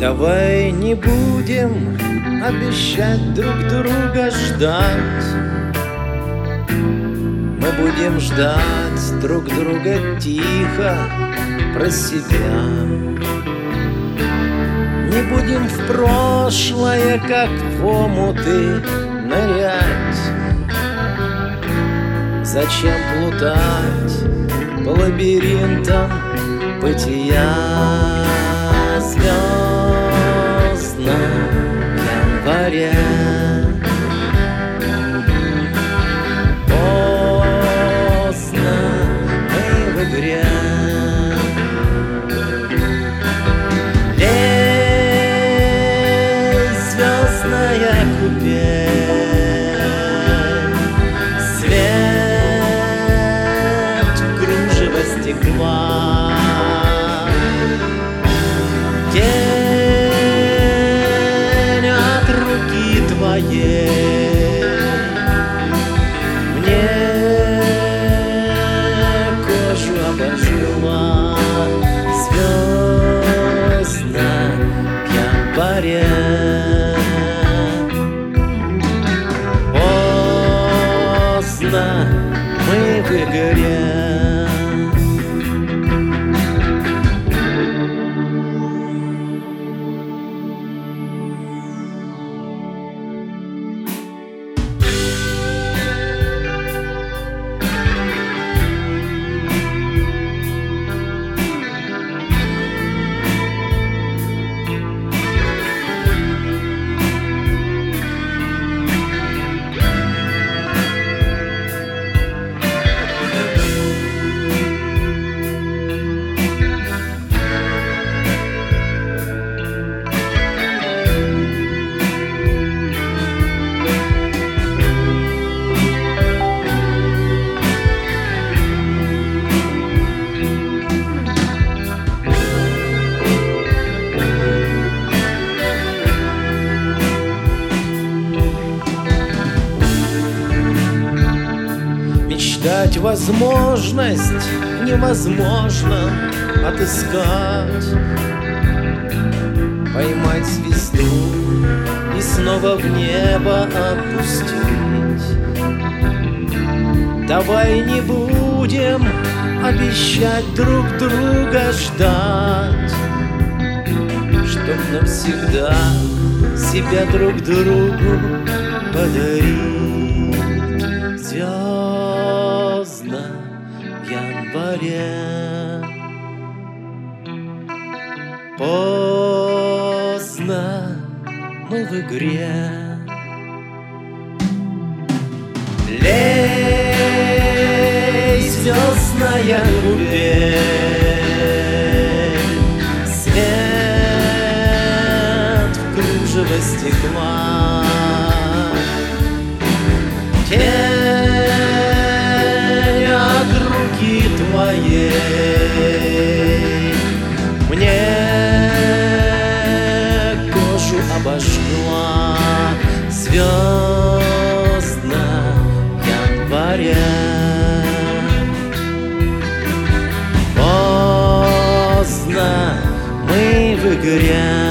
Давай не будем обещать друг друга ждать. Мы будем ждать друг друга тихо про себя. Не будем в прошлое, как в омуты, нырять. Зачем плутать по лабиринтам бытия? Звездном январе поздно мы в игре. Лезь, звездная купель, свет в кружево стекла. Тень от руки твоей мне кожу обожгла. Звездно в январе поздно мы в игре. Дать возможность невозможно отыскать, поймать звезду и снова в небо отпустить. Давай не будем обещать друг друга ждать, чтоб навсегда себя друг другу подарить. Звездно в январе поздно мы в игре. Лезь, звездная купель, свет в кружево стекла. Тень от руки твоей мне кожу обожгла. Звездно в январе поздно мы в игре.